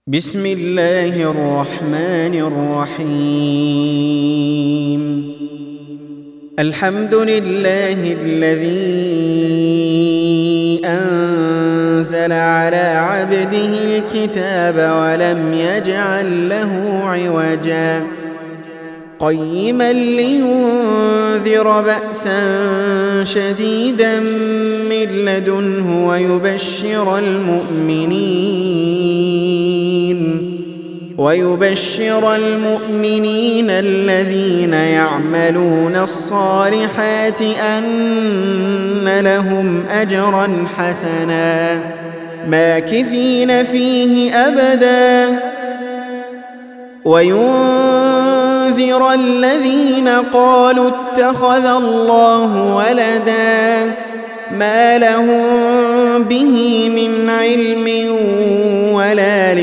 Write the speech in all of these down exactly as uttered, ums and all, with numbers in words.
بسم الله الرحمن الرحيم. الحمد لله الذي أنزل على عبده الكتاب ولم يجعل له عوجا قيما لينذر بأسا شديدا من لدنه ويبشر المؤمنين ويبشر المؤمنين الذين يعملون الصالحات أن لهم أجرا حسنا ماكثين فيه أبدا وينذر الذين قالوا اتخذ الله ولدا ما لهم به من علم ولا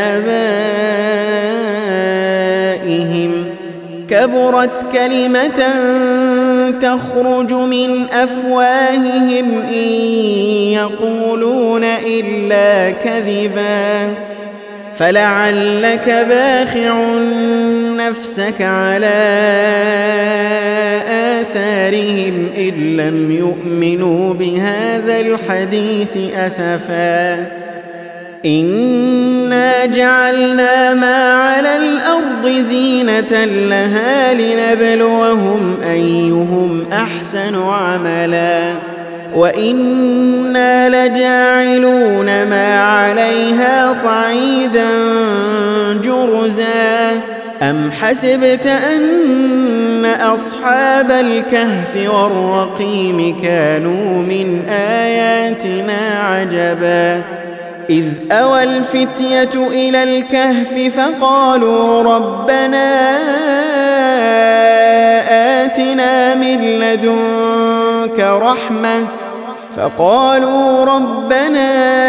لآبائهم كبرت كلمة تخرج من أفواههم إن يقولون إلا كذبا فلعلك باخع نفسك على آثارهم إن لم يؤمنوا بهذا الحديث أسفا إنا جعلنا ما على الأرض زينة لها لنبلوهم أيهم أحسن عملا وإنا لجاعلون ما عليها صعيدا جرزا أم حسبت أن أصحاب الكهف والرقيم كانوا من آياتنا عجبا إذ أوى الفتية إلى الكهف فقالوا ربنا آتنا من لدنك رحمة فقالوا ربنا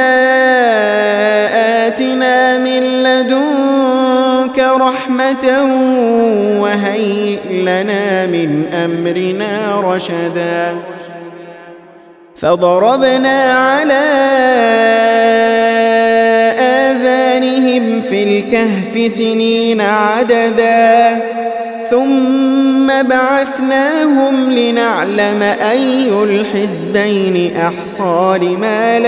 آتنا من لدنك رحمة وهيئ لنا من أمرنا رشدا فضربنا على آذانهم في الكهف سنين عددا ثم بعثناهم لنعلم أي الحزبين أحصى لما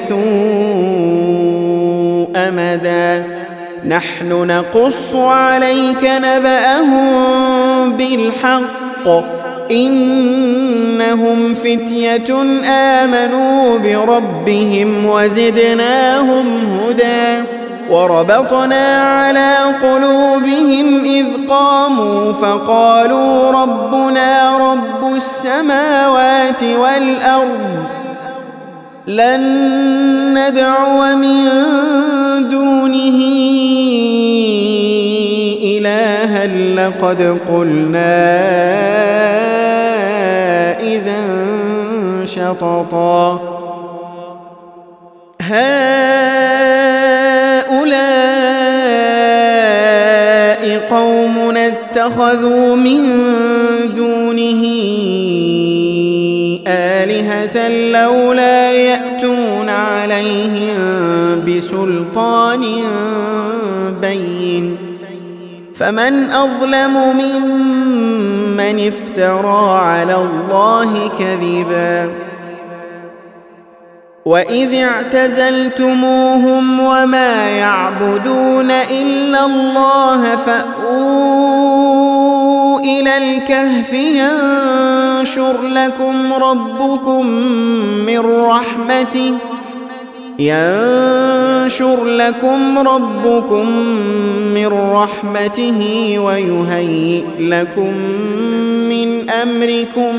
لبثوا أمدا نحن نقص عليك نبأهم بالحق إنهم فتية آمنوا بربهم وزدناهم هدى وربطنا على قلوبهم إذ قاموا فقالوا ربنا رب السماوات والأرض لن ندعو من دونه إلها لقد قلنا إذا شططا هؤلاء قومنا اتخذوا من دونه آلهة لولا يأتون عليهم بسلطان بين فمن أظلم ممن افترى على الله كذبا وإذ اعتزلتموهم وما يعبدون إلا الله فأووا إلى الكهف ينشر لكم ربكم من رحمته ينشر لكم ربكم من رحمته ويهيئ لكم من أمركم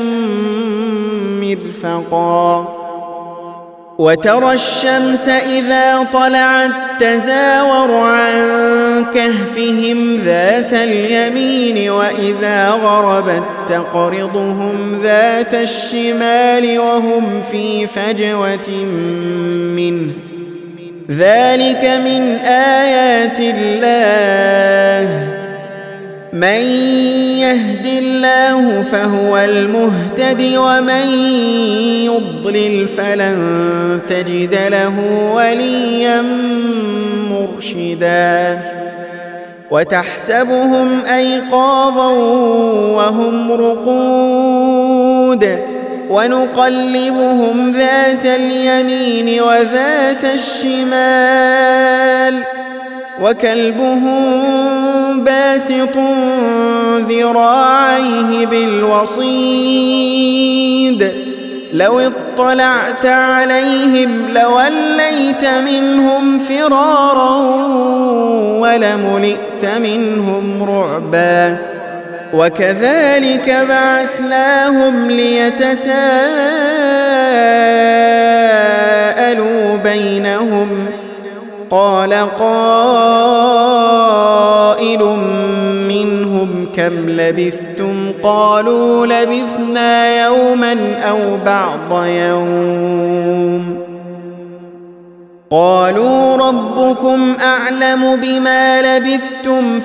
مرفقا وترى الشمس إذا طلعت تزاور عن كهفهم ذات اليمين وإذا غربت تقرضهم ذات الشمال وهم في فجوة منه ذلك من آيات الله من يهد الله فهو المهتد ومن يضلل فلن تجد له وليا مرشدا. مرشدا وتحسبهم أيقاظا وهم رقود ونقلبهم ذات اليمين وذات الشمال وكلبهم باسط ذراعيه بالوصيد لو اطلعت عليهم لوليت منهم فرارا ولملئت منهم رعبا وكذلك بعثناهم ليتساءلوا بينهم قال قائل منهم كم لبثتم قالوا لبثنا يوما أو بعض يوم قالوا ربكم أعلم بما لبثتم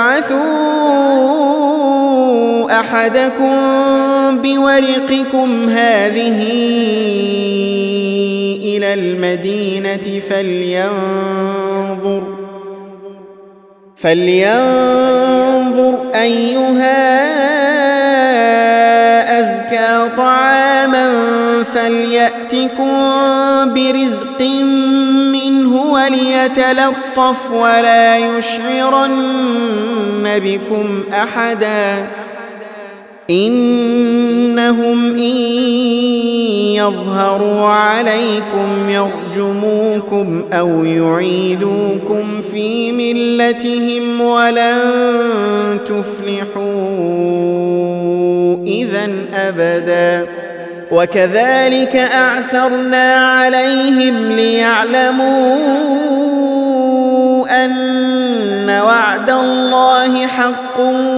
فابعثوا أحدكم بورقكم هذه إلى المدينة فلينظر فلينظر أيها أزكى طعاما فليأتكم برزق منه وليتلطف ولا يشعرن بكم أحدا إنهم إن يظهروا عليكم يرجموكم أو يعيدوكم في ملتهم ولن تفلحوا إذن أبدا وكذلك أعثرنا عليهم ليعلموا أن وعد الله حق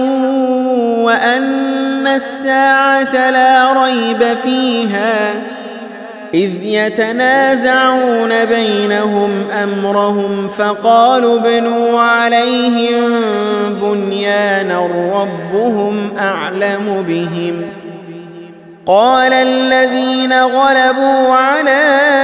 وأن الساعة لا ريب فيها إذ يتنازعون بينهم أمرهم فقالوا ابنوا عليهم بنيانا ربهم أعلم بهم قال الذين غلبوا على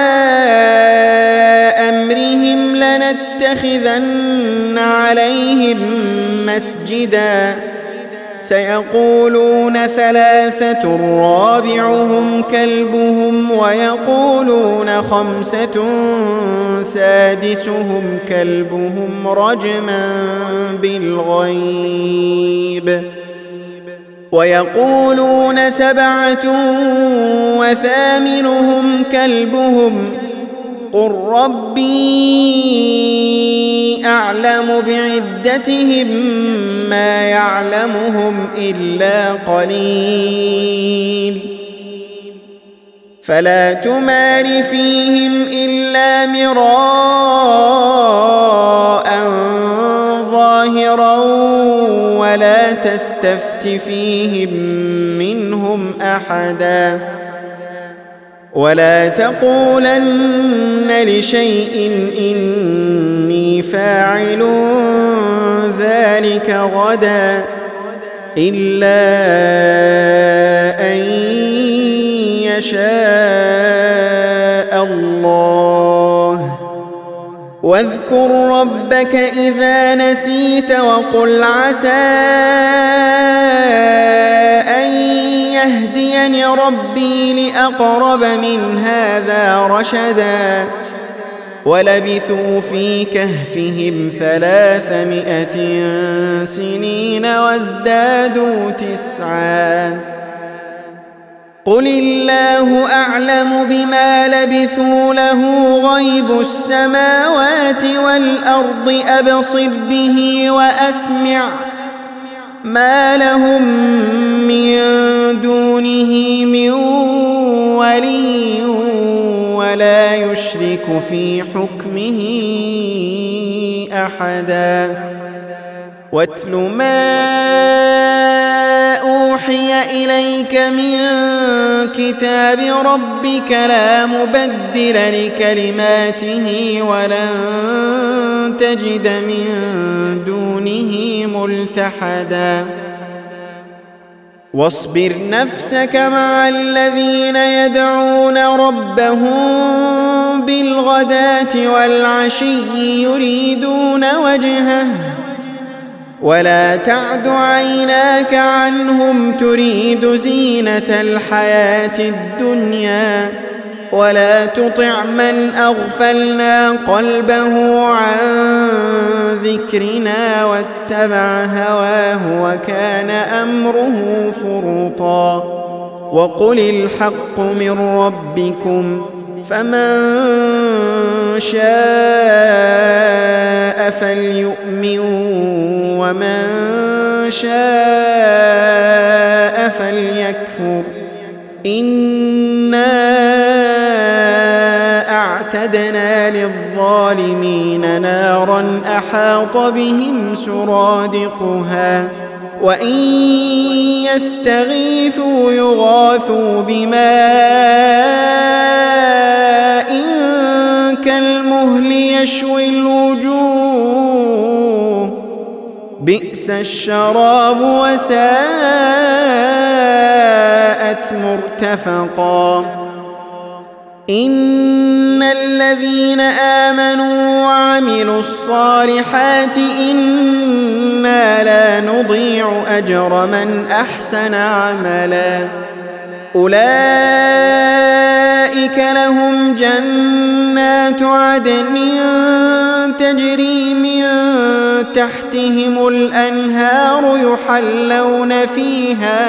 أمرهم لنتخذن عليهم مسجدا سيقولون ثلاثة رابعهم كلبهم ويقولون خمسة سادسهم كلبهم رجما بالغيب ويقولون سبعة وثامنهم كلبهم قل ربي أعلم بعدتهم ما يعلمهم إلا قليل فلا تمار فيهم إلا مراء ظاهرا ولا تستفت فيهم منهم أحدا ولا تقولن لشيء إني فاعل ذلك غدا إلا أن يشاء الله واذكر ربك إذا نسيت وقل عسى أن يهديني ربي لأقرب من هذا رشدا ولبثوا في كهفهم ثلاثمائة سنين وازدادوا تسعا قل الله أعلم بما لبثوا له غيب السماوات والأرض أبصر به وأسمع ما لهم من دونه من ولي ولا يشرك في حكمه أحدا واتل ما أوحي إليك من كتاب ربك لا مبدل لكلماته ولن تجد من دونه ملتحدا واصبر نفسك مع الذين يدعون ربهم بالغداة والعشي يريدون وجهه ولا تعد عيناك عنهم تريد زينة الحياة الدنيا ولا تطع من أغفلنا قلبه عن ذكرنا واتبع هواه وكان أمره فرطا وقل الحق من ربكم فمن شاء فليؤمن ومن شاء فليكفر إنا أعتدنا للظالمين نارا أحاط بهم سرادقها وإن يستغيثوا يغاثوا بماء كالمهل يشوي الوجوه بئس الشراب وساءت مرتفقا إن الذين آمنوا وعملوا الصالحات إنا لا نضيع أجر من أحسن عملا أولئك لهم جنات عدن تجري من تحتهم الأنهار يحلون فيها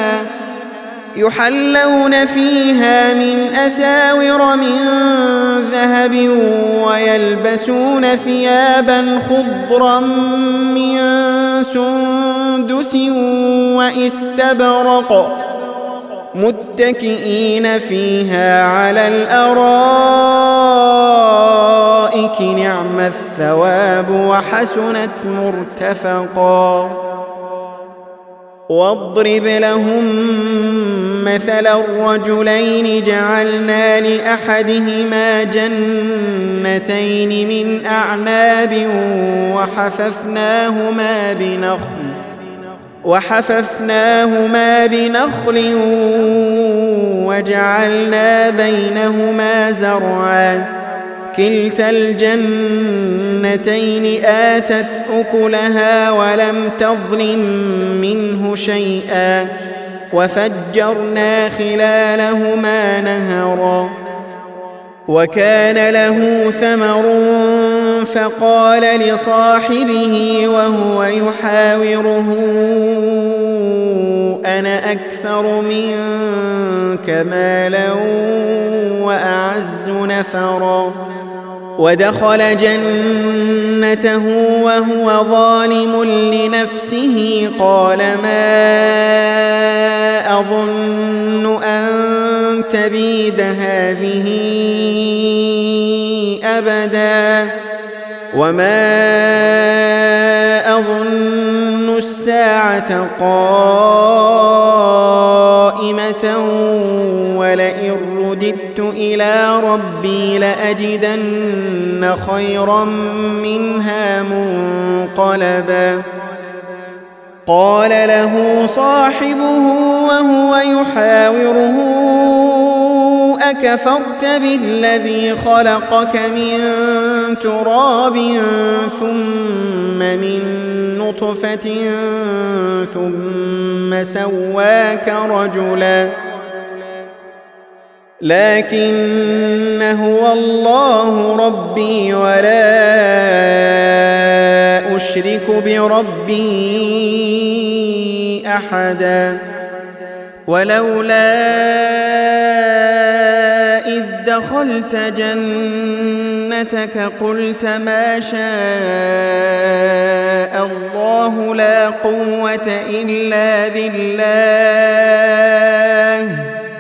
يحلون فيها من أساور من ذهب ويلبسون ثيابا خضرا من سندس واستبرق متكئين فيها على الأرائك نعم الثواب وحسنت مرتفقا واضرب لهم مثل الرجلين جعلنا لأحدهما جنتين من أعناب وحففناهما بنخل وحففناهما بنخل وجعلنا بينهما زرعا كلتا الجنتين آتت أكلها ولم تظلم منه شيئا وفجرنا خلالهما نهرا وكان له ثمر فقال لصاحبه وهو يحاوره أنا أكثر منك مالا وأعز نفرا ودخل جنته وهو ظالم لنفسه قال ما أظن أن تبيد هذه أبدا وما أظن الساعة قائمة ولئن رددت إلى ربي لأجدن خيرا منها منقلبا قال له صاحبه وهو يحاوره أكفرت بالذي خلقك من تراب ثم من نطفة ثم سواك رجلا لكن هو الله ربي ولا أشرك بربي أحدا ولولا إذ دخلت جنتك قلت ما شاء الله لا قوة إلا بالله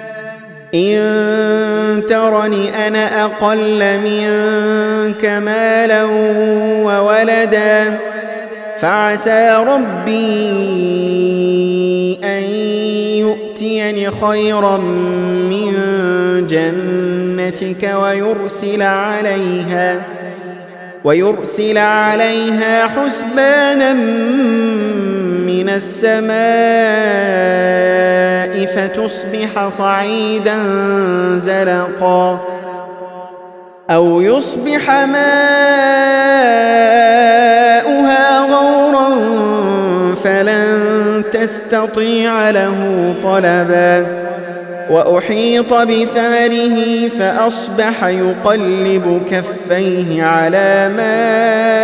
إن ترني أنا أقل منك مالا وولدا فعسى ربي أن يؤتيني خيرا من جنتك ويرسل عليها ويرسل عليها حسبانا من من السماء فتصبح صعيدا زلقا أو يصبح ماؤها غورا فلن تستطيع له طلبا وأحيط بثمره فأصبح يقلب كفيه على ما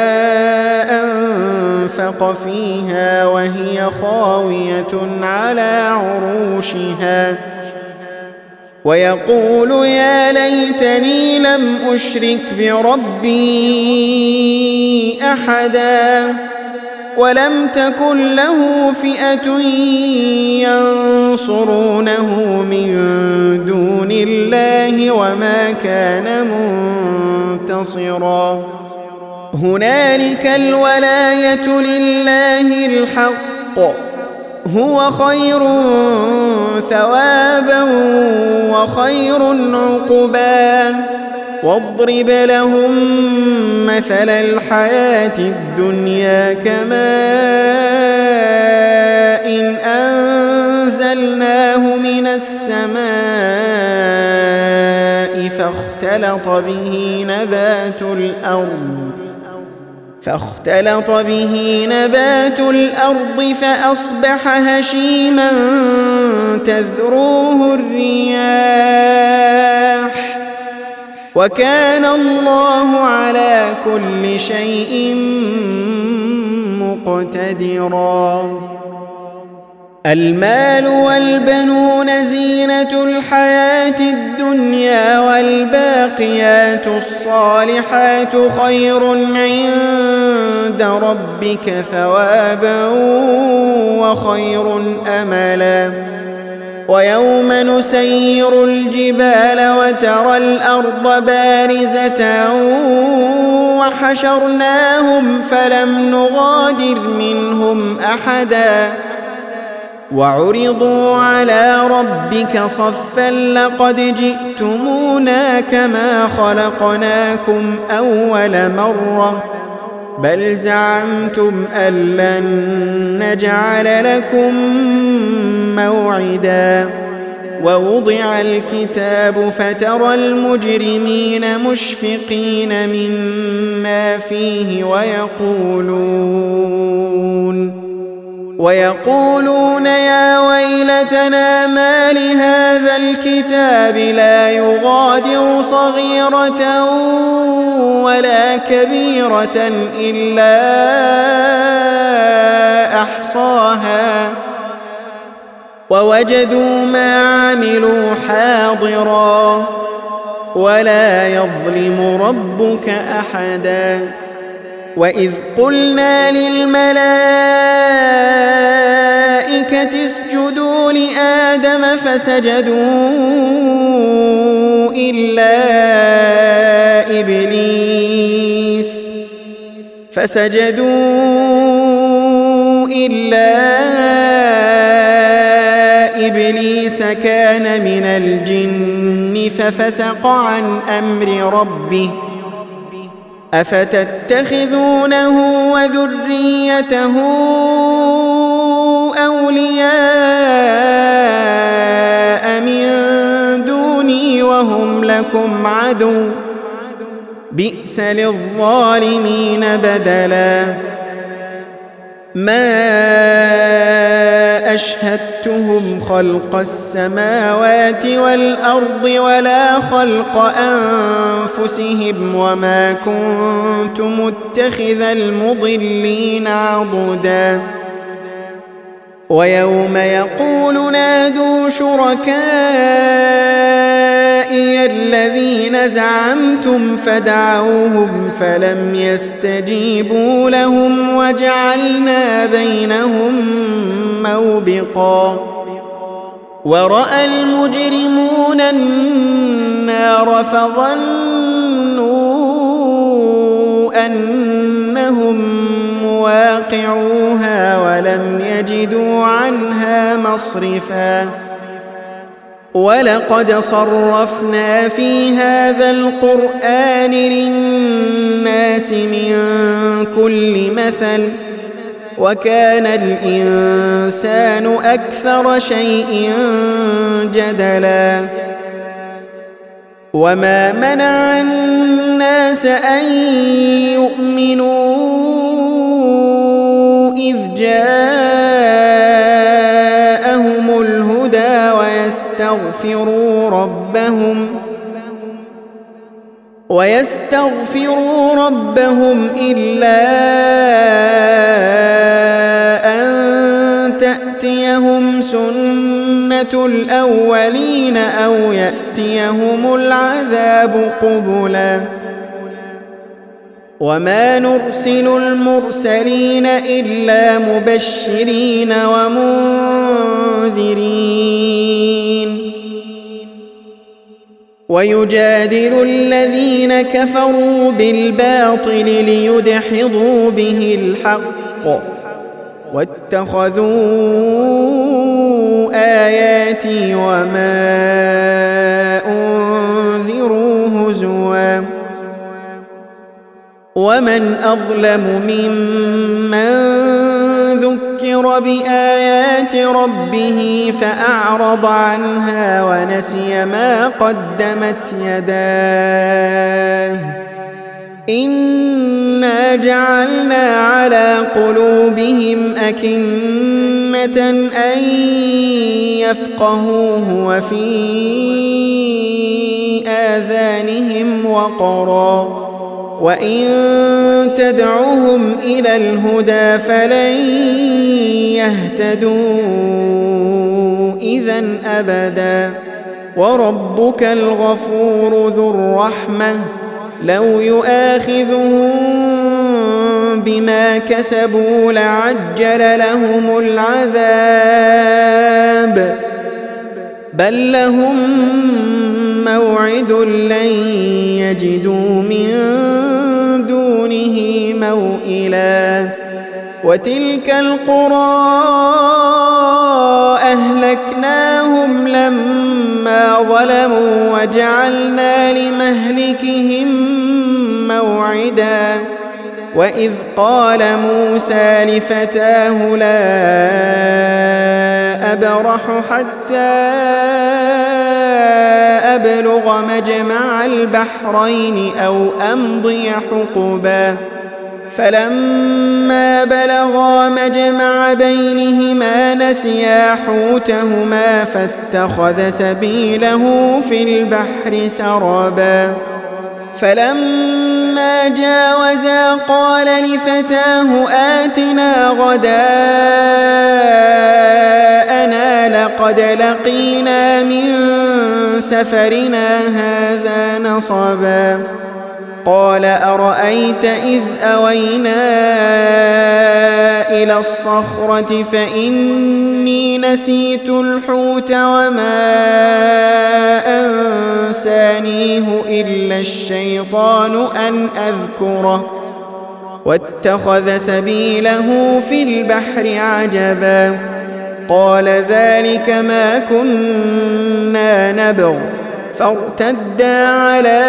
أنفق فيها وهي خاوية على عروشها ويقول يا ليتني لم أشرك بربي أحدا ولم تكن له فئة ينصرونه من دون الله وما كان منتصرا هنالك الولاية لله الحق هو خير ثوابا وخير عقبا واضرب لهم مثل الحياة الدنيا كماء أنزلناه من السماء فاختلط به نبات الأرض فاختلط به نبات الأرض فأصبح هشيما تذروه الرياح وكان الله على كل شيء مقتدرا المال والبنون زينة الحياة الدنيا والباقيات الصالحات خير عند ربك ثوابا وخير أملا ويوم نسير الجبال وترى الأرض بارزة وحشرناهم فلم نغادر منهم أحدا وعرضوا على ربك صفا لقد جئتمونا كما خلقناكم أول مرة بل زعمتم أن لن نجعل لكم موعدا ووضع الكتاب فترى المجرمين مشفقين مما فيه ويقولون ويقولون يا ويلتنا ما لهذا الكتاب لا يغادر صغيرة ولا كبيرة إلا أحصاها ووجدوا ما عملوا حاضرا ولا يظلم ربك أحدا وإذ قلنا للملائكة اسجدوا لآدم فسجدوا إلا إبليس فسجدوا إلا إبليس كان من الجن ففسق عن أمر ربه أفتتخذونه وذريته أولياء من دوني وهم لكم عدو بئس للظالمين بدلا ما أشهدتهم خلق السماوات والأرض ولا خلق أنفسهم وما كنت متخذ المضلين عضدا ويوم يقول نادوا شركائي الذين زعمتم فدعوهم فلم يستجيبوا لهم وجعلنا بينهم موبقا ورأى المجرمون النار فظنوا أنهم مواقعوها ولم يجدوا عنها مصرفا ولقد صرفنا في هذا القرآن للناس من كل مثل وكان الإنسان أكثر شيء جدلا وما منع الناس أن يؤمنوا إذ جاءهم الهدى ويستغفروا ربهم ويستغفروا ربهم إلا أن تأتيهم سنة الأولين أو يأتيهم العذاب قبلا وما نرسل المرسلين إلا مبشرين ومنذرين ويجادل الذين كفروا بالباطل ليدحضوا به الحق واتخذوا آياتي وما أنذروا هزوا ومن أظلم ممن ذكر بآيات ربه فأعرض عنها ونسي ما قدمت يداه إنا جعلنا على قلوبهم أكنة أن يفقهوه وفي آذانهم وقرا وإن تدعهم إلى الهدى فلن يهتدوا إذن أبدا وربك الغفور ذو الرحمة لو يؤاخذهم بما كسبوا لعجل لهم العذاب بل لهم موعد لن يجدوا من دونه موئلا وتلك القرى أهلكناهم لما ظلموا وجعلنا لمهلكهم موعدا وإذ قال موسى لفتاه لا أبرح حتى أبلغ مجمع البحرين أو أمضي حقبا فلما بلغا مجمع بينهما نسيا حوتهما فاتخذ سبيله في البحر سربا فلما جاوزا قال لفتاه آتنا غداءنا لقد لقينا من سفرنا هذا نصبا قال أرأيت إذ أوينا إلى الصخرة فإني نسيت الحوت وما أنسانيه إلا الشيطان أن أذكره واتخذ سبيله في البحر عجبا قال ذلك ما كنا نبغ فارتدا على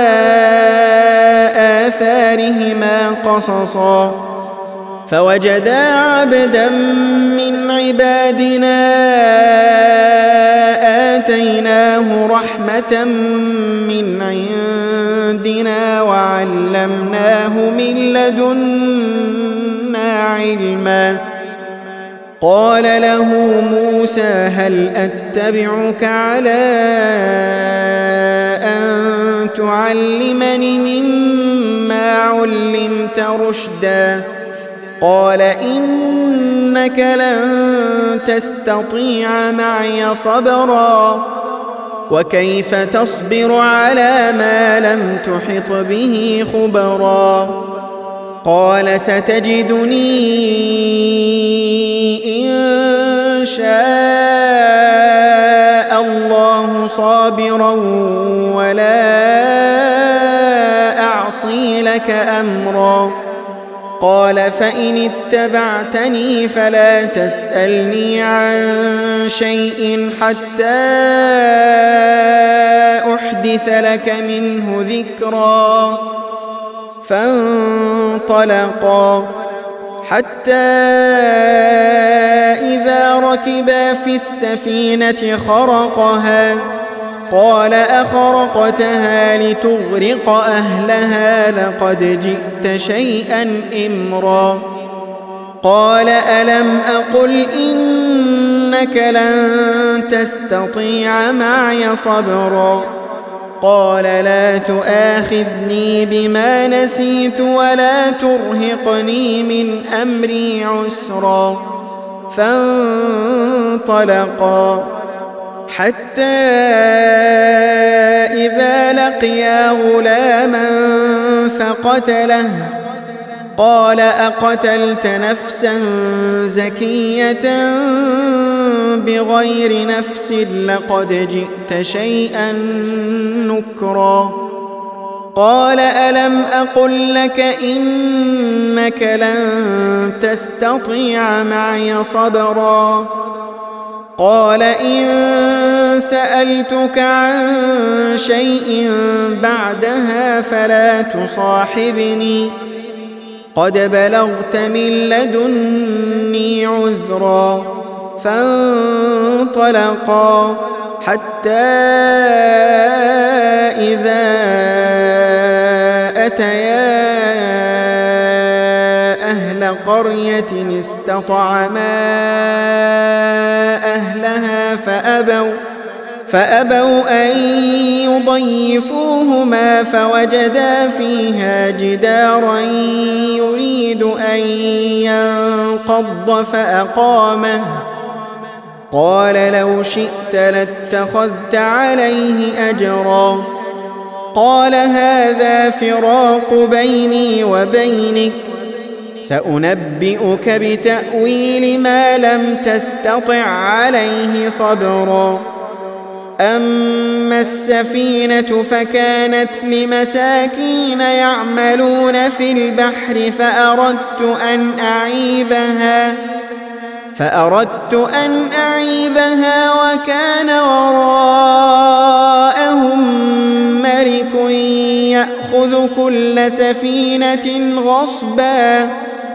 آثارهما قصصا فوجدا عبدا من عبادنا آتيناه رحمة من عندنا وعلمناه من لدنا علما قال له موسى هل أتبعك على أن تعلمني مما علمت رشدا قال إنك لن تستطيع معي صبرا وكيف تصبر على ما لم تحط به خبرا قال ستجدني إن شاء الله صابرا ولا أعصي لك أمرا قال فإن اتبعتني فلا تسألني عن شيء حتى أحدث لك منه ذكرا فانطلقا حتى إذا ركبا في السفينة خرقها قال أخرقتها لتغرق أهلها لقد جئت شيئا إمرا قال ألم أقل إنك لن تستطيع معي صبرا قال لا تؤاخذني بما نسيت ولا ترهقني من أمري عسرا فانطلقا حتى إذا لقيا غلاما فقتله قال أقتلت نفسا زكية بغير نفس لقد جئت شيئا نكرا قال ألم أقل لك إنك لن تستطيع معي صبرا قال إن سألتك عن شيء بعدها فلا تصاحبني قد بلغت من لدني عذرا فانطلقا حتى إذا أتيا أهل قرية استطعما أهلها فأبوا فأبوا أن يضيفوهما فوجدا فيها جدارا يريد أن ينقض فأقامه قال لو شئت لاتخذت عليه أجرا قال هذا فراق بيني وبينك سأنبئك بتأويل ما لم تستطع عليه صبرا أما السفينة فكانت لمساكين يعملون في البحر فأردت أن أعيبها فأردت أن أعيبها وكان وراءهم ملك يأخذ كل سفينة غصبا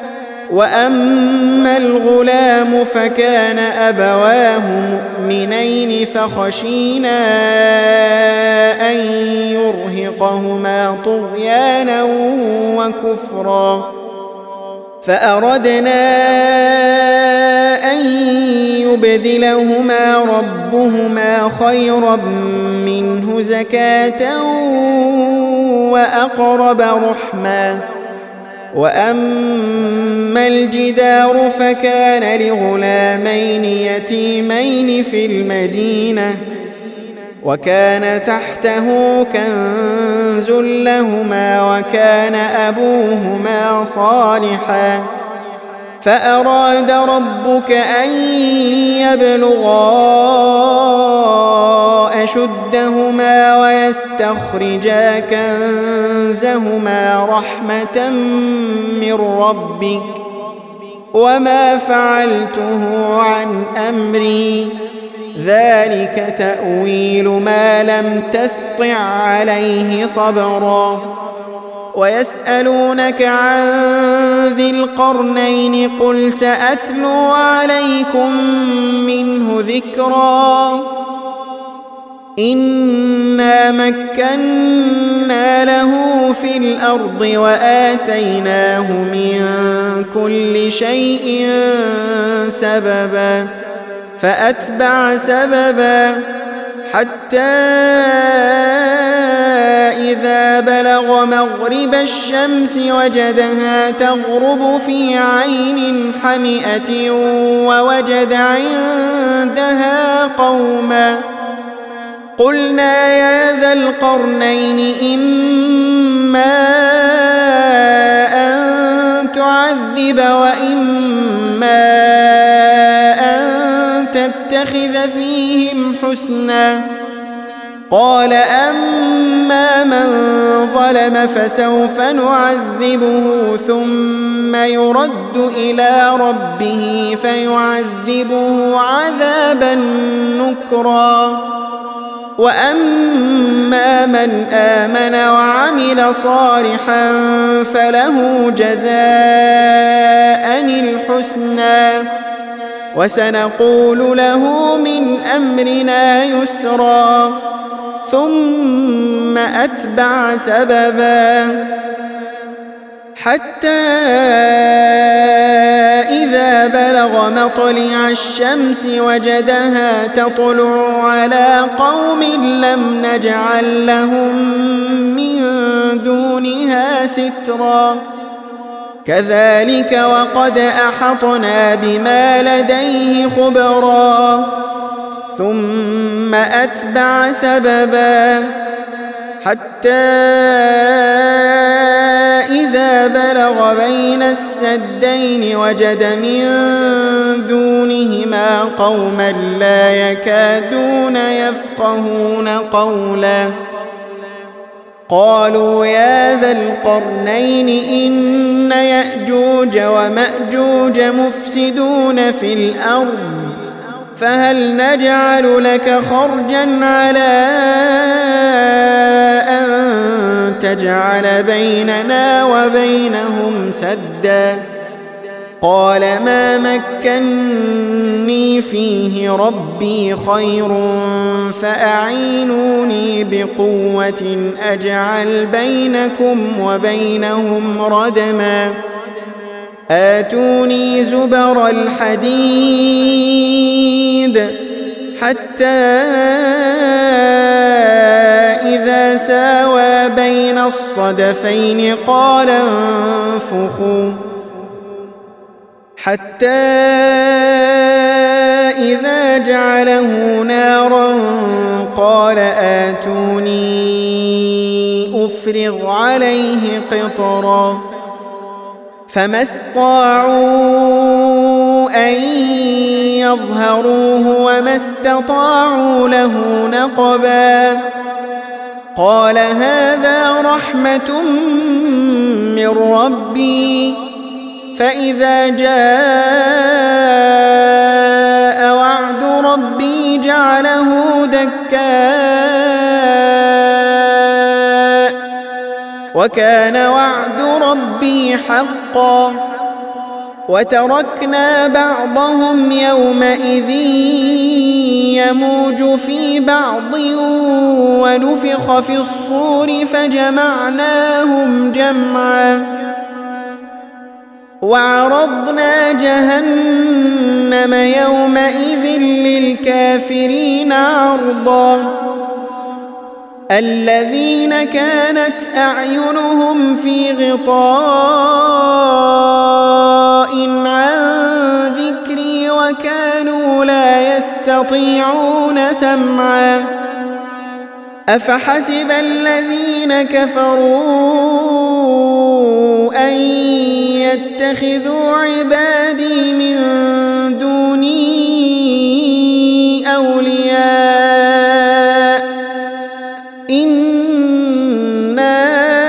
وأما الغلام فكان أبواه مؤمنين فخشينا أن يرهقهما طغيانا وكفرا فأردنا أن يبدلهما ربهما خيرا منه زكاة وأقرب رحما وأما الجدار فكان لغلامين يتيمين في المدينة وكان تحته كنز لهما وكان أبوهما صالحا فأراد ربك أن يبلغا أشدهما ويستخرجا كنزهما رحمة من ربك وما فعلته عن أمري ذلك تأويل ما لم تسطع عليه صبرا ويسألونك عن ذي القرنين قل سأتلو عليكم منه ذكرا إنا مكنا له في الأرض وآتيناه من كل شيء سببا فأتبع سببا حتى إذا بلغ مغرب الشمس وجدها تغرب في عين حمئة ووجد عندها قوما قلنا يا ذا القرنين إما أن تعذب وإما أن تتخذ فيهم حسنا قال أما من ظلم فسوف نعذبه ثم يرد إلى ربه فيعذبه عذابا نكرا وأما من آمن وعمل صالحا فله جزاء الحسنى وسنقول له من أمرنا يسرا ثم أتبع سببا حتى إذا بلغ مطلع الشمس وجدها تطلع على قوم لم نجعل لهم من دونها سترا كذلك وقد أحطنا بما لديه خبرا ثم أتبع سببا حتى إذا بلغ بين السدين وجد من دونهما قوما لا يكادون يفقهون قولا قالوا يا ذا القرنين إن يأجوج ومأجوج مفسدون في الأرض فهل نجعل لك خرجا على أن تجعل بيننا وبينهم سدا قال ما مكني فيه ربي خير فأعينوني بقوة أجعل بينكم وبينهم ردما آتوني زبر الحديد حتى إذا ساوى بين الصدفين قال انفخوا حتى إذا جعله نارا قال آتوني أفرغ عليه قطرا فما استطاعوا أن يظهروه وما استطاعوا له نقبا قال هذا رحمة من ربي فإذا جاء وعد ربي جعله دكاء وكان وعد ربي حقا وتركنا بعضهم يومئذ يموج في بعض ونفخ في الصور فجمعناهم جمعا وعرضنا جهنم يومئذ للكافرين عرضا الذين كانت أعينهم في غطاء عن ذكري وكانوا لا يستطيعون سمعا أفحسب الذين كفروا أن يتخذوا عبادي من دوني أولياء إنا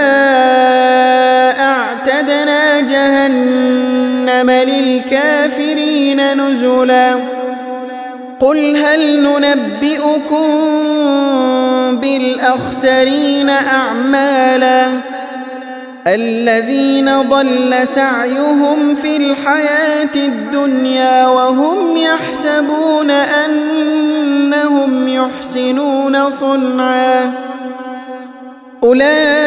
أعتدنا جهنم للكافرين نزلا قل هل ننبئكم بالأخسرين أعمالا الذين ضل سعيهم في الحياة الدنيا وهم يحسبون أنهم يحسنون صنعا أولئك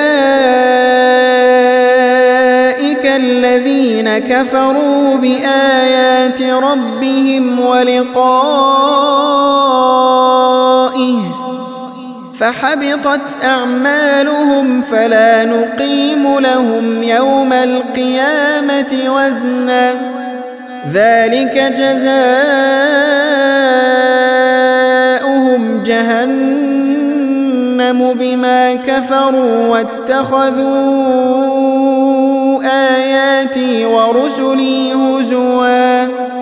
الذين كفروا بآيات ربهم ولقائه فحبطت أعمالهم فلا نقيم لهم يوم القيامة وزنا ذلك جزاؤهم جهنم بما كفروا واتخذوا آياتي ورسلي هزوا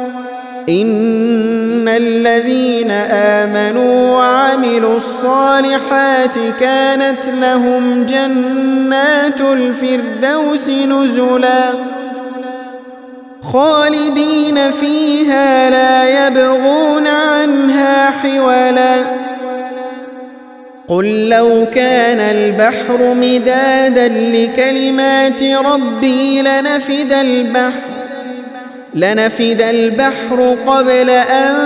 إن الذين آمنوا وعملوا الصالحات كانت لهم جنات الفردوس نزلا خالدين فيها لا يبغون عنها حولا قل لو كان البحر مدادا لكلمات ربي لنفد البحر لنفد البحر قبل أن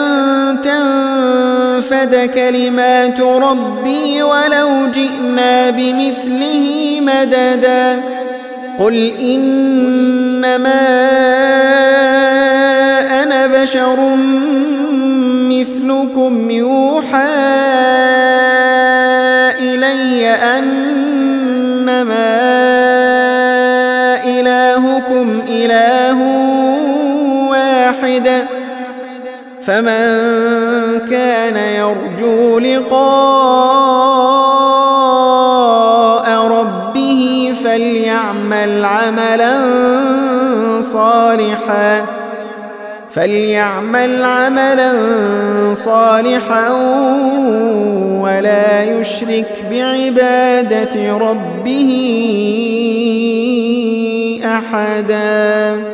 تنفد كلمات ربي ولو جئنا بمثله مددا قل إنما أنا بشر مثلكم يوحى إلي أنما إلهكم إله واحد فمن كان يرجو لقاء ربه فليعمل عملا صالحا فليعمل عملا صالحا ولا يشرك بعبادة ربه أحدا.